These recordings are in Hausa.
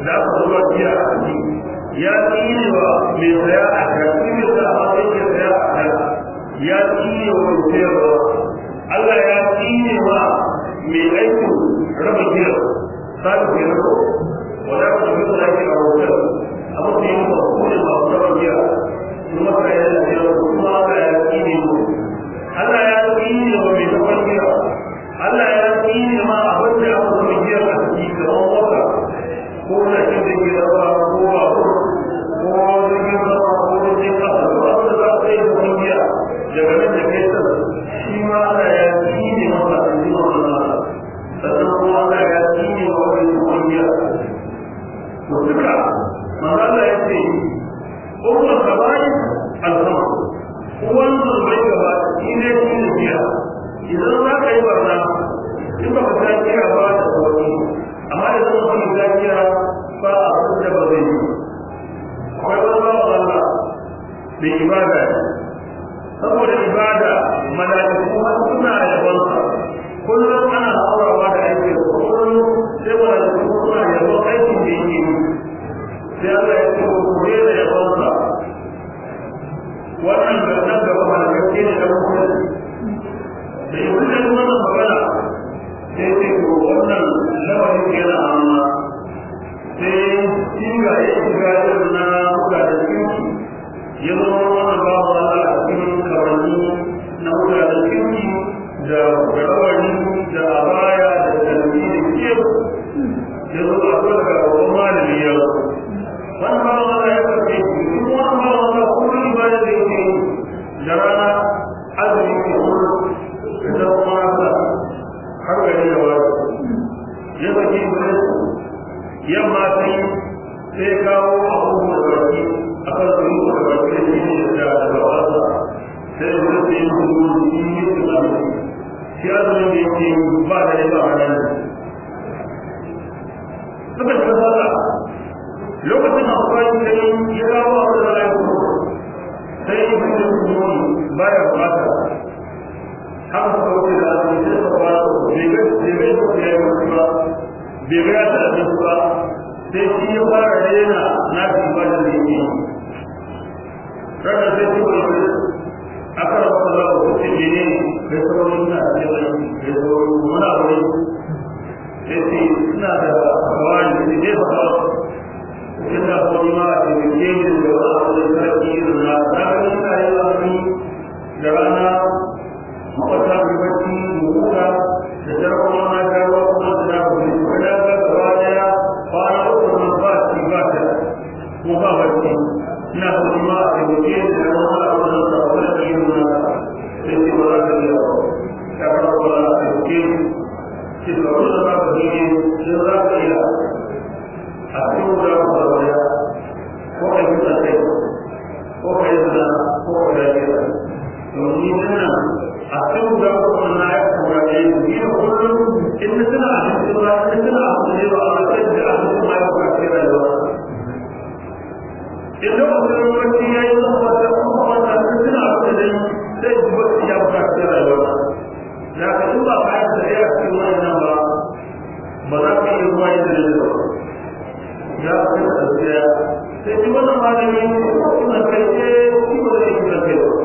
da aka zuwa jiya a ciki ya tsine wa mai saya a karfi mai sa a yake saya a kan ya tsine wa mai sayarwa Allah ya tsine wa mai aikin raba giya sabi ke rako wadda ka tafi da ake a hotel abu da yi ba ku ne masu raba giya kuma ka yi da sayarwa kuma Allah ya tsine mu Allah ya tsine wa mai raba giya Allah ya tsine ma abin da aka zama giya a ciki kamar wata ko na cin da ke raba ko ba ko jirgin sama ko jirgin kasa ko abin da za a tsaye da kungiya daga nan da kai san shi ma Allah ya tsine masa a cikin wannan sannan kuma Allah ya tsine wa wani kungiya to duka manzo Allah ya ce umma sabai al-sama wannan bai gaba shi ne biya idan za ka yi barna in ba ka kira ba da wani amma idan ba ka kira ba abin da ba zai yi akwai wani bawa Allah da ibada saboda ibada mala'iku suna yabonsa kullum ana haurawa da aiki kullum sai mala'iku suna yabon aikin da yake yi sai Allah ya ce ko kure da yabonsa wannan da nan gaba mala'iku ne da kuma da ibn da wannan magana sai ce ko wannan lamarin ke na amma sai shiga na mutanen kirki ya zama wannan babu Allah a cikin kamanni na mutanen kirki da rawani da abaya da talbi da kiyar ya zama a kwallo ga babban malami ya zo wannan babu Allah ya karfe shi kuma wannan babu Allah kuma ibada da yake da rana azumi ke kuma da zama mata har gari da wani ya zaki yamma sai kawo abubuwan da baki a kan zuru da baki da shi ne da gabata sai da zai yi zuru shi ne su zama shi azumin da yake ba da ba a nan suka shi sata lokacin akwai sai ya kawo abu da laifin sai yi bin da kuma baya bukata haka suka wuce da azumi sai suka fara bai ga ya yi wasu ba bai ga ya ta abinci ba sai shi ya fara rena na fi ibadar da yake ranar sai shi wani aka raba kala da kuce ne kai sauran na cewa kai sauran muna wani sai ce suna da kawai da ne ba ba ina kawai ma a cikin ne da wani abu da sarki irin na tsarin tsarin wani da rana makwata mai bacci mukuta da jarkon na jawo kuma da na kuma da ga gaba daya kwana uku na ba shi ba ta ko ba bacci ina kuma ma a cikin da na wani abu da ta wani da yin na sai ce ba za ka yi ba ta fara ba a cikin shi da wani da ba ka yi shi za ka yi a cikin da ba ka waya ko ka yi ta kai ko ka yi zana ko ka yi ta domin nan a cikin da kuma na ya kuma ya yi ni da kullum in suna a cikin ba in suna a cikin ba a cikin da a cikin ma ya kuma kira da wani in da kuma wani ya yi zama da kuma wanda suna a cikin sai ji wasu ya kuma kira da wani da ka in ba ka yi da ya cikin wani nan ba ba za ka yi ruwa yi da ba ya fi da tsaya sai ji wannan malami kuma kai ce shi ba zai yi da kai ba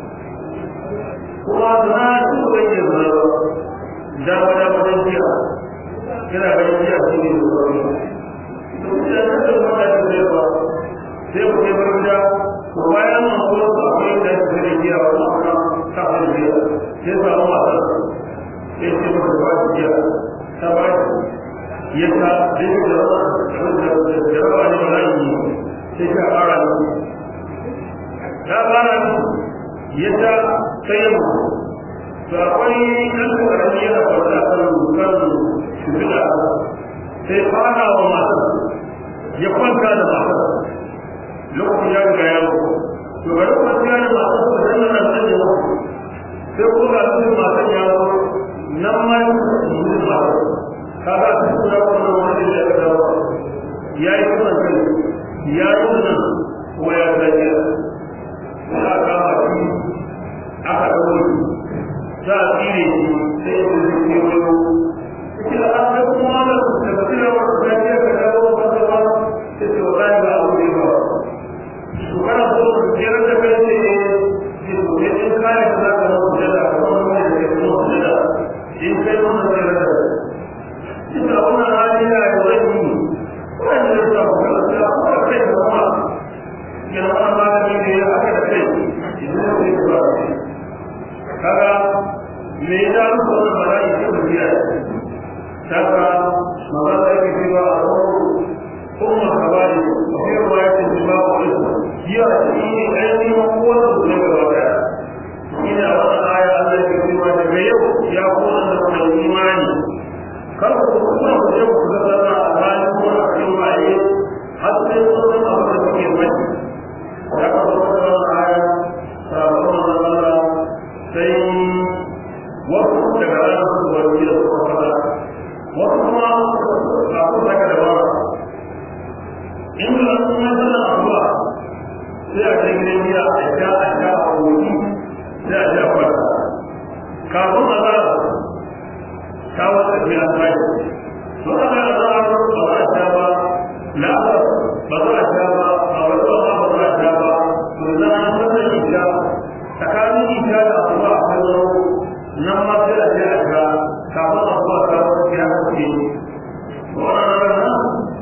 kuma na su bayyana zama dama dama don jiya yana bayan jiya su ne da sauri to da na da wanda ta zai ba sai ku kai bar gida ko bayan nan kuma su akwai da su zai jiya ba kuma kafin jiya sai samu matar sai ce ba ta ba jiya ta ba ya ta zai da jaraba ne ba yi sai ta ƙara ne ta ƙara ne ya ta sai ya mutu to akwai ɗan ƙarami yana kwanta kan shugaba sai fara wa matar ya kwanta da matar lokacin ya riga ya mutu to ga lokacin ya da matar su da nan nan ya mutu sai kuma ga su matar ya mutu nan ma ya mutu matar kaga su kula wannan wani da ya dawo ya yi kuma kai ya yi nan ko ya tsaye aka kama shi aka ɗaure za a tsire shi sai ya zai kewayo kila an kai kuma da kila wata zafiya ka dawo wata ba ya da ruwa wannan bala'i sai da biya saka magana yake cewa umma kabari wa fi riwayatin jama'a ya shi ainihin kowace da gaba daya ina wannan aya Allah ya cewa daga yau ya kowa da kuma imani kar ku kuma ku je ku ga Allah a ranar kuma cikin waye har sai wannan abu da kuke mai ya ka wannan aya sabon Allah sai wasu daga ranar su ba su da su fada wasu kuma a kuma daga da in da kuma da abuwa sai a cikin gida a ja a wuri sai a ja kwata kafin a za ta wata biya sai to ana za a ba za a ja ba na ba za a ja ba a wata ba za a ja ba to za a san isha tsakanin isha da abuwa a kan nan ma sai a ja a ja kafin abuwa ta wata ya ce wannan ranar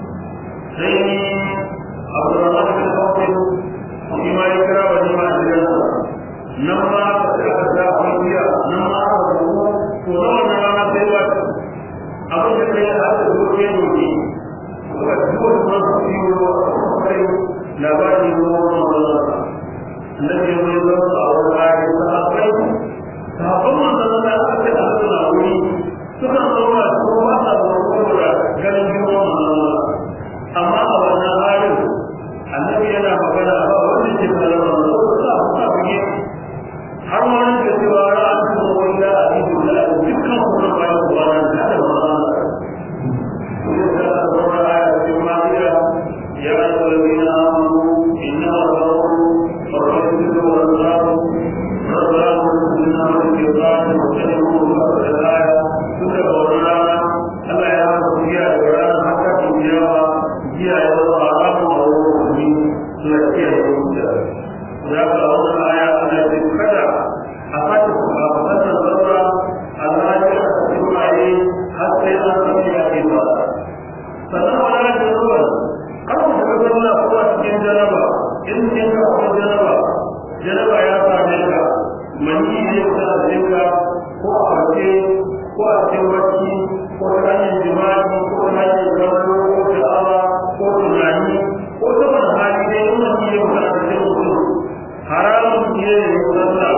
sai Abdurrahman bin Auf shi ma ya kira wani ma a gidansa nan ma aka sa kungiya nan ma aka rubu to na wannan rana sai ba abin da kai har da doke doke suka duba kuma su yi kai labari ko wannan annabi ya yi zama a wani ayat sahabbai manzon da aka ce a cikin wuri suka zauna ko ba sa da ganin girman manzon amma a wannan halin annabi yana magana ba wanda ke da manzon sa buge har ma ne cewa ra'an ko wanda abidu la dukkan kuma bayan wannan da manzon ya zama ayat ma'ida ya ayyuhallazina amanu inna Allahu farrajul wal ghadab radallahu minna wa qiyam wa sallallahu alaihi wa sallam suka wannan Allah ya rubuta da ran haka kiyawa jiya ya zama haramun a wurin suna kiyaye wuta za ka wannan aya ana ce kada a fata a fatar zaura Allah ya ce maye har sai an sami ya ke ba sannan wani da zuwa kar ku shiga zauna ko a cikin janaba in cikin ka ko janaba ya same ka mani ne ta cikin ka ko a waje ko a cikin wacce ko ta hanyar jima'i ko ta hanyar kallo ko sha'awa ko tunani ko ta wani hali ne in wani ya wuce a cikin mutum haramun ne ya yi sallah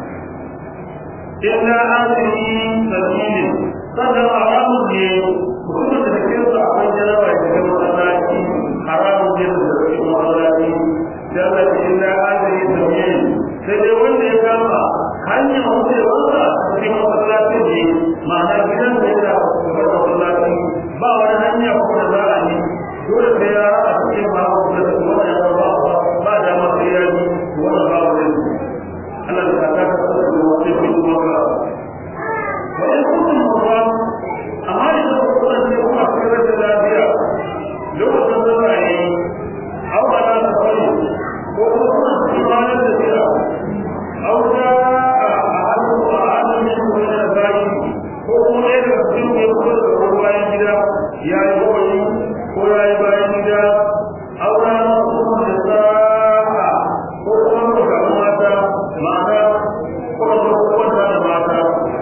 illa asiri sabili sannan haramun ne mutumin da ke sa akwai jaraba ya shiga masallaci haramun ne da cikin masallaci da Allah ya illa asiri sabili sai dai wanda ya kama hanyar wucewarsa cikin masallaci ne ma'ana gidan da ya da masallaci ba wani hanya ko da za a yi dole sai ya a cikin ba ko da wannan ya ba da ma sai ya yi wannan ba wani Allah ya saka ka da wani kuma ka wani kuma ba amma idan ko da ne kuma kira da lafiya lokacin da ba yi au ba da fari ko kuma imanin da ya au da ko kuma yadda mutum ya fito da ruwan bayan gida ya yi wani ko ya yi bayan gida aura kuma da sa'a ko kuma ga mata mata ko kuma da mata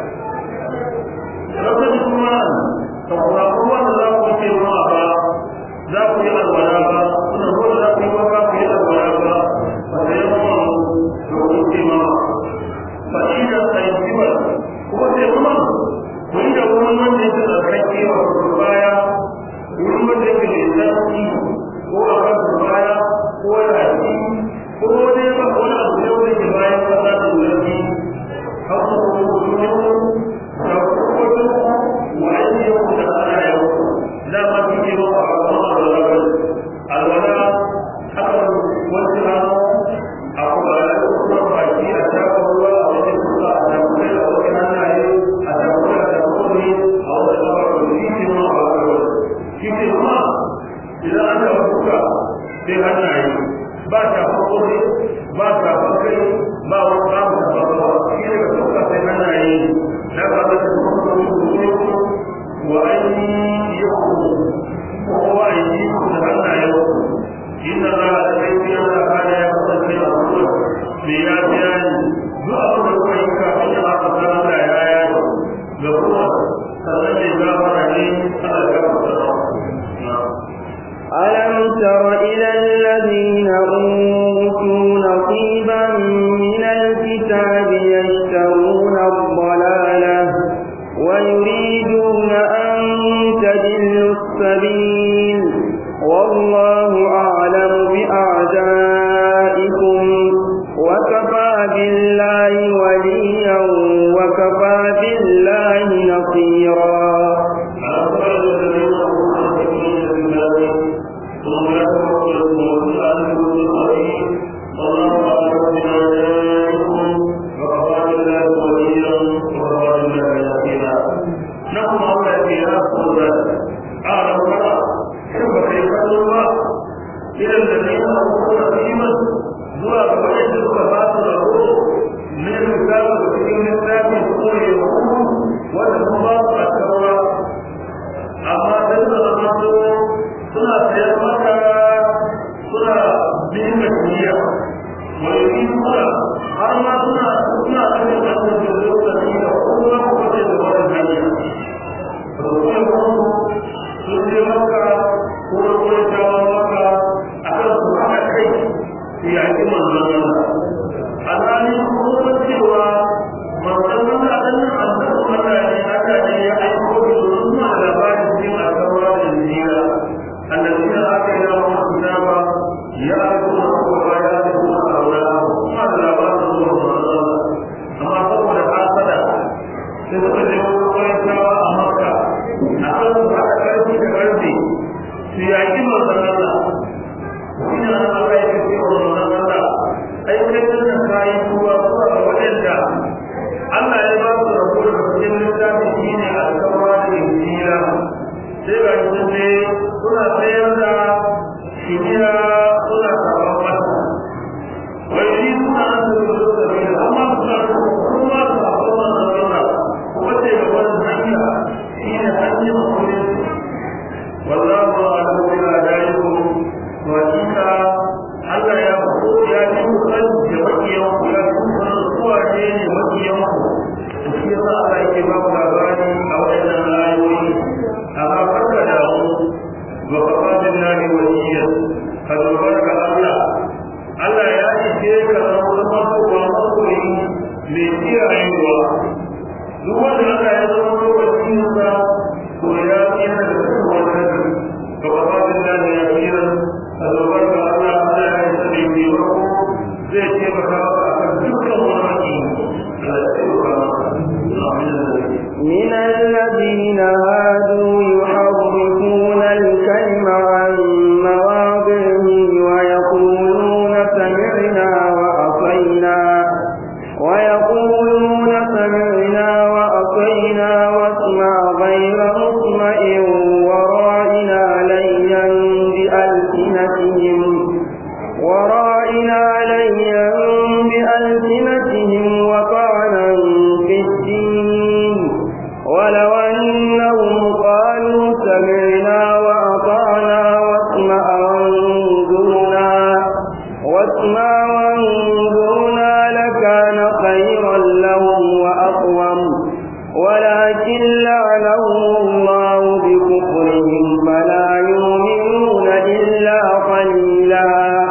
lokacin kuma to kuma da za ku ce ma ba za ku yi alwala ba kuma ko za ku yi ba ku yi alwala ba ba sai kuma to ku ce ma fa idan sai kuma sai kuma kun da wurin wanda yake tsarkake wa baya wurin wanda yake da tsarki ko a kan baya ko rafi ko dai ba ko da abu da yake bayan kasa da zurfi haka ko kuma da ko wa ayi ko da ana yau da ma kike ba a kan alwala alwala haka wanda ha akwai alwala ko baki a ta ruwa a wajen kusa a ta kuma a wajen hannaye a ta kuma idan an taɓa kuka sai hannaye ba ta fakori ba ta fakai ba wani babu ta fakawa shi ne ka kuka sai hannaye na ba ta kuma kuma wa ainihin yau ko wa ainihin da hannaye inda za a da kai fiye da kada ya kasance a kuma me ya biya ni duk abin da kuma yi kafin ya ba ta sanar da ya yi ألم تر إلى الذين أوتوا نصيبا من الكتاب يشترون الضلالة ويريدون أن تضلوا السبيل والله أعلم بأعدائكم وكفى بالله وليا وكفى بالله نصيرا. من الذين هادوا يحرفون الكلم عن مواضعه ويقولون سمعنا وأطعنا واسمع غير مسمع وراعنا ليا بألسنتهم وطعنا في الدين ولو أنهم قالوا سمعنا وأطعنا واسمع وانظرنا لكان خيرا لهم وأقوم ولكن لعنهم الله بكفرهم فلا يؤمنون إلا قليلا.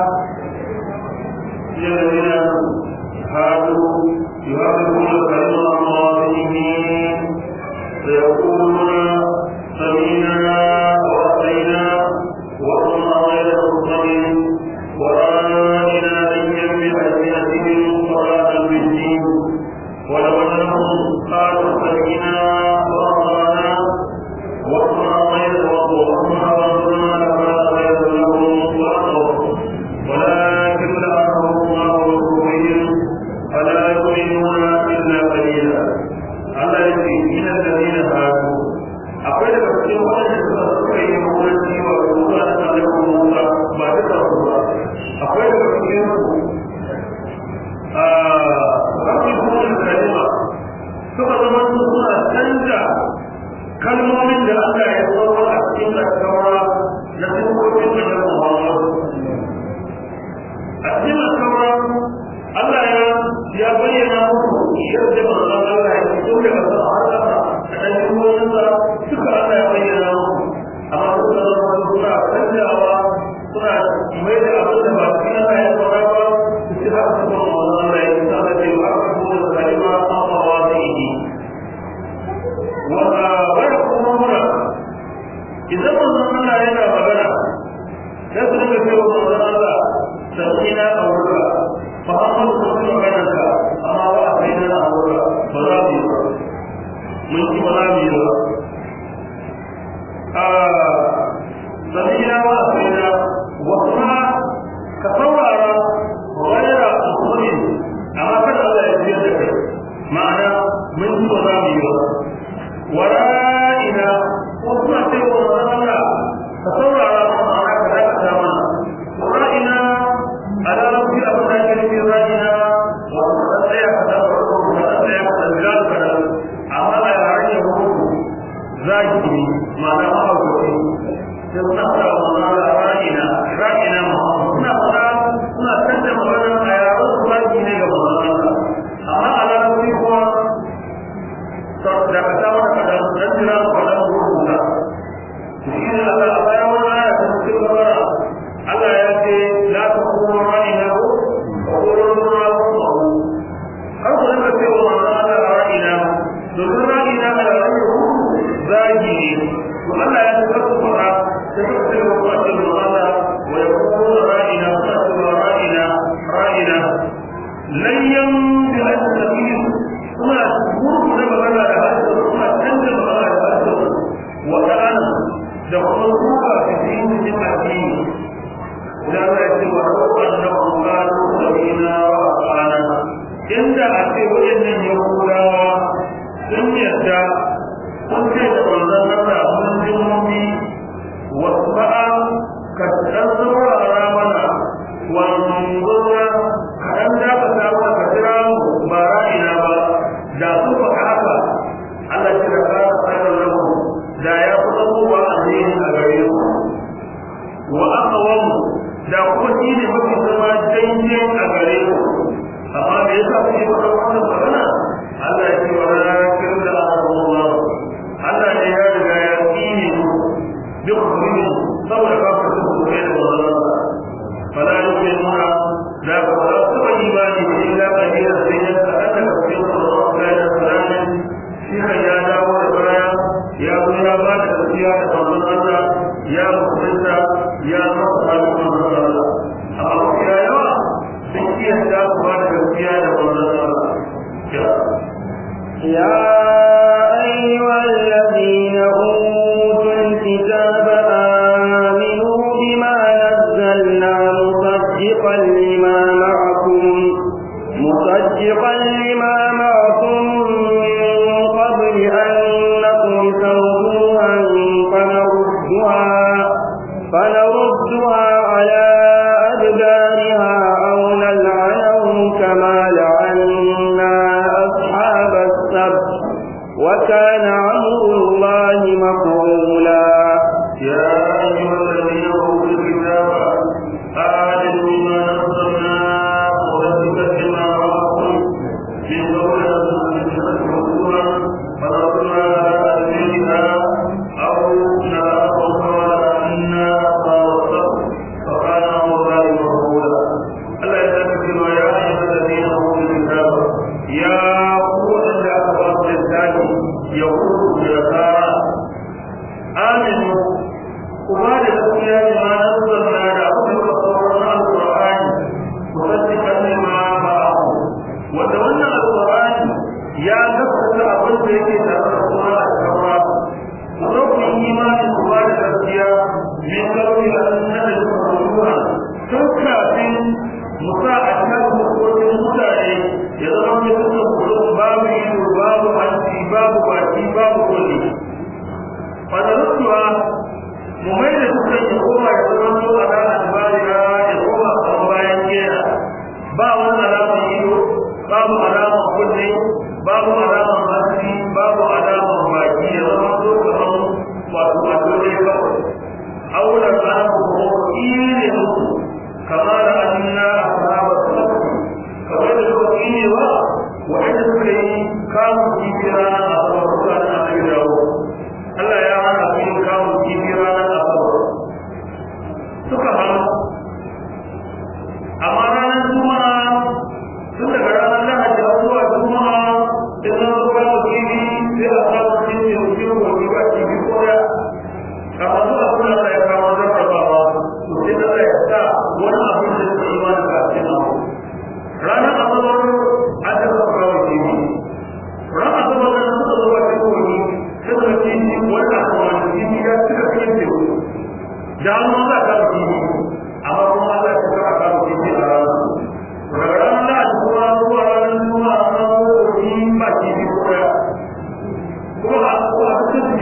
يحرفون الكلم عن مواضعه فيقولون سمعنا وأطعنا واسمع غير مسمع وراعنا ليا بألسنتهم وطعنا في الدين ولو أنهم قالوا سمعنا وأطعنا واسمع غير وانظرنا لكان خيرا لهم وأقوم ولكن لعنهم الله بكفرهم فلا يؤمنون إلا قليلا. الله يقول من الذين هادوا أقول لك في وقت التصوير يقولني ويقول أنا لكم الله ما تتصور أقول لك في ربكم الكلمة ثم تمنون تنجا كلمة من الله يتصور أكيد التوراة يقول في مجال محمد أكيد التوراة Allah ya bayyana muku yadda manzon Allah ya fito daga sahara da ويقولون إذا من الله yana magana sai su dinga cewa manzon Allah sakina aurka fa amma su kuma magana amma wa asaina aurka ba za mu yi mun ki ba za mu yi sakina wa asaina wa kuma ka saurara ghayra asrin amma kada Allah ya ji da kai ma'ana mun ki ba za mu yi wara'ina ko kuma sai wa Allah ka saurara ma'ana ka dakata mana wara'ina ala rabbi abin da ke cikin ra'ina wa tsaya ka da farko ka tsaya ka da gaba ka amma a yaran ya hukunku zaki ma'ana mahaukaci sai suna fara ma'ana ra'ina suna fara suna kanta magana a yaran su zaki ne ga ma'ana amma ala rabbi kuwa da ka ta wata kada dan jira ko dan rubuta shi ne Allah a bayan wannan aya ta cikin bara Allah ya ce la taqulu ra'ina wa qulu ra'ina har ku da cewa wannan ra'ina to ra'ina da ra'ina zagi ne to Allah ya ce ku fara sai ku ce ku ce Allah wa yaqulu ra'ina wa ra'ina layyan bi al-sabil kuma gurbu da magana da harshe kuma canza magana da harshe wa ta'ala da kuma kuka cikin cikin addini da Allah ya ce wa annahu qalu sabina wa ana inda a ce wayannan yahudawa sun yadda sun ce da wannan Allah mun ji mummi wa sa'a ka tsara ramana wa munzura kan da ka samu ka jira ba ra'ina ba da su faɗa haka Allah ya raka sayar lahu da ya fada kowa alheri a gare ku wa aqwam da kuma shi ne mafi zama daidai a gare ku amma me yasa kuke faɗa wannan magana Allah ya ce wa rakin da Allah Allah ne ya riga ya tsine ku duk kuma saboda kafir su ne da wannan fala yu'minuna la fala imani illa qalilan sayyidan annaka fi ya dawo da baya ya zo ya ba da gaskiya da manzon Allah ya mutunta ya masa manzon Allah amma ya yawa sun iya da ba da gaskiya da manzon Allah ya ayyuhal ladina utul kitaba aminu bima nazzalna musaddiqan lima ma'akum أن نطمس وجوها فنردها على أدبارها أو نلعنهم كما لعنا أصحاب السبت وكان أمر الله مفعولا يا أيها الذين أوتوا الكتاب آمنوا بما نزلنا مصدقا لما معكم من قبل أن نطمس وجوها فنردها على أدبارها أو نلعنهم كما لعنا أصحاب السبت وكان أمر الله مفعولا الله يذكر يا أيها الذين أوتوا الكتاب يا قوة الأخبار للثاني يقول النصارى آمنوا وما لتسمية بما نزلنا على أولئك القرآن مصدقا لما معه وتولى القرآن يا نفس أقول لك تقرأ التوراة ورب الإيمان وقال الأنبياء من قبل أن ندخل الروح تكافٍ مساعدة وقوة المتعين يضرب مثل القلوب باب يدور باب أنتي باب باتي باب كله فنردها مميزة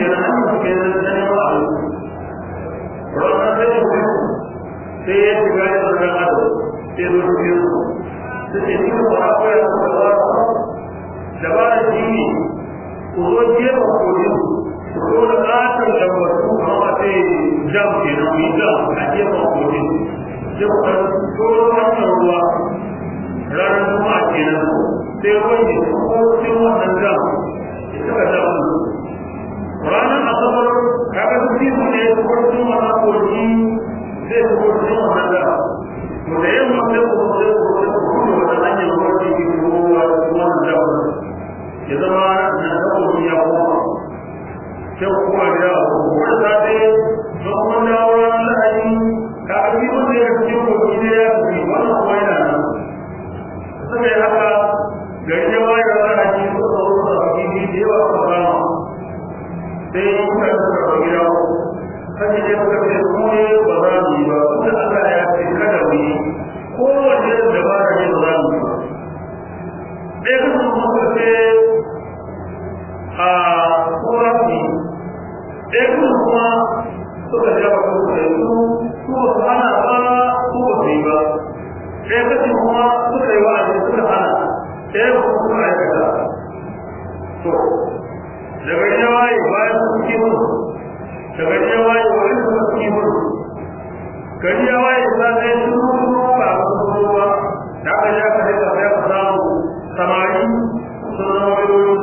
kenan hanyar kenan da ne ba ranar sai sai ya shiga ya zama ado sai zo cikin su sai ce ba a koya su da ba da shi ne ku zo jefa koyi ku zo da ƙatar da wasu kuma sai jam ke nan yi jam a jefa koyi sai ku ɗan tsoro wannan ruwa ranar kuma kenan sai wani ko cikin wannan jam suka jam ranar asabar kaga su fi su ne su kwarci wannan koyi sai su kwarci wannan jam to da yamma sai ku zai ku da wannan hanyar kwarci ke kowa wannan jam ya zama na dabbobin ya koma sai kuma da wani zaɓe don kuma dawo ranar lahadi ka abi wanda ya fi kogi ne ya fi wannan kuma yana nan suka yi haka gari ya waye da lahadi ko da wasu da haƙiƙi da yawa suka kama sai yi kuma da suka gida kan yi ne suka ce su ne ba za mu yi ba kuma Allah ya ce kada mu yi kowace dabara ne ba za mu yi ba ɗaya kasan suka ce korafi ɗaya kuma suka jawa kansu da su ba su hana ba su ba su yi ba ɗaya kashi kuma suka yi wa'azi suka hana ɗaya kuma suka aikata to daga yi waye bayan su suke musu daga yi waye wani su suke musu gari ya waye za ta yi shuru ba a wasu ba da aka ja ka daga ya ka samu samari sun zama wayoyi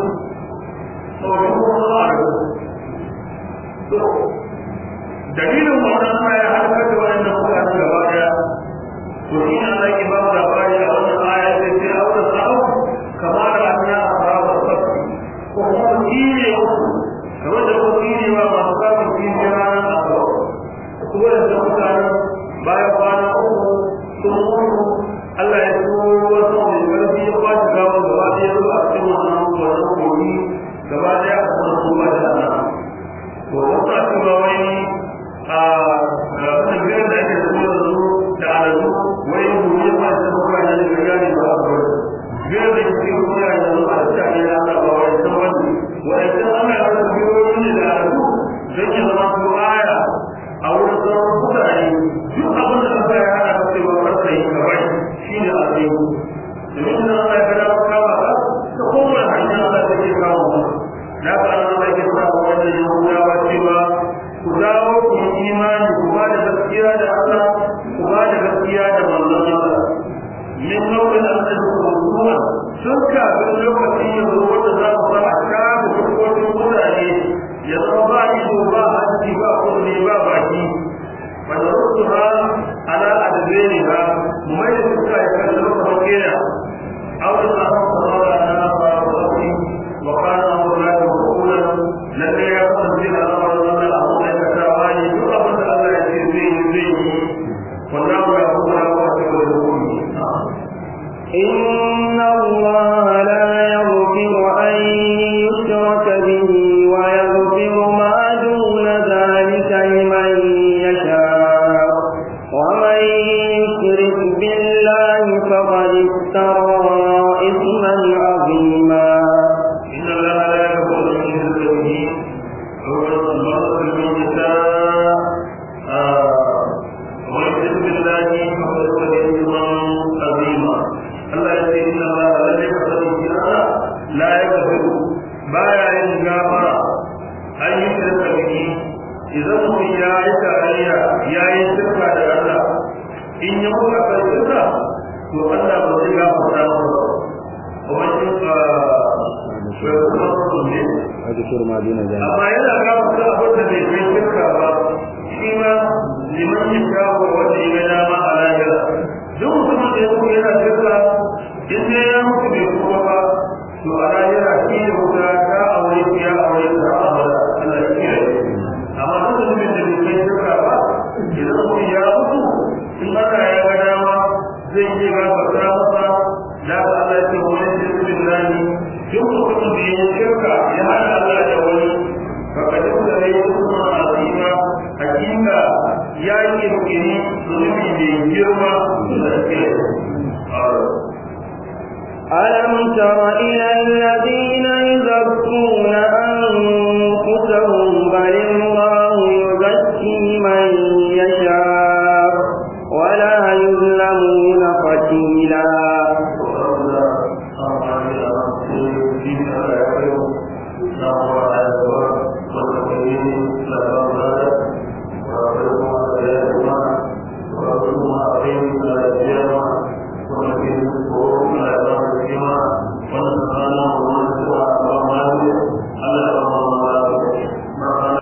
dalilin wannan aya halakar da wannan mutane gaba daya to shi ne Allah ke ba mu labari a wannan aya da ce a wannan sa'o kamar da Allah asaba sabbi ko kuma kire kamar da ko kire ba masu samun kire ranar asaba ko da mutane bayan kwana uku sun mutu Allah ya turo wasu mai karfi ya kwashi gawa gaba daya zuwa cikin wannan koyi gaba daya a cikin kuma da Allah to wata cewa wani a biyar da ake zuwa da alazu wai gobe ba ta zuwa ne da gani ba ba biyar da ke kuma ya zuwa a cikin Allah ba wai san wani wai san Allah ya zuwa ne da alazu dan ya zama ko aya a wurin sauran mutane duk abin da Allah ya hana ka cewa karka yi ka bai shine azimu domin Allah ya kada ka ba ta kowa hanya Allah take kawo na ka Allah ya sa wannan yahudawa cewa ku dawo ku imani ku ba da gaskiya da Allah ku ba da gaskiya da manzon Allah min nau'in al-ruwa sun ka ga lokacin da wanda za ku fara kawo hukuncin mutane ya zama ba ido ba hanci ba kunne ba baki wanda rusuha ala adbariha mai da suka yi kan lokacin kira aw da Allah na ba wa kana amruna qawlan lan yakun Allah إن الله لا يغفر أن يشرك به ويغفر ما دون ذلك لمن يشاء ومن يشرك بالله فقد افترى إثما عظيما إن الله لا يغفر أن يشرك به ويغفر ما دون ذلك ويشرك بالله فقد افترى عظيما Allah ya ce inna Allah la yaghfiru la yaghfiru baya yin gafara an yi shirka bihi idan mutum ya yi tarayya ya yi shirka da Allah in ya mutu a kan shirka to Allah ba zai gafarta masa ba wajen amma yana gafarta abin da bai kai shirka ba shi ma liman ya shawo wanda ya ga dama a lahira duk mutumin da ya mutu yana shirka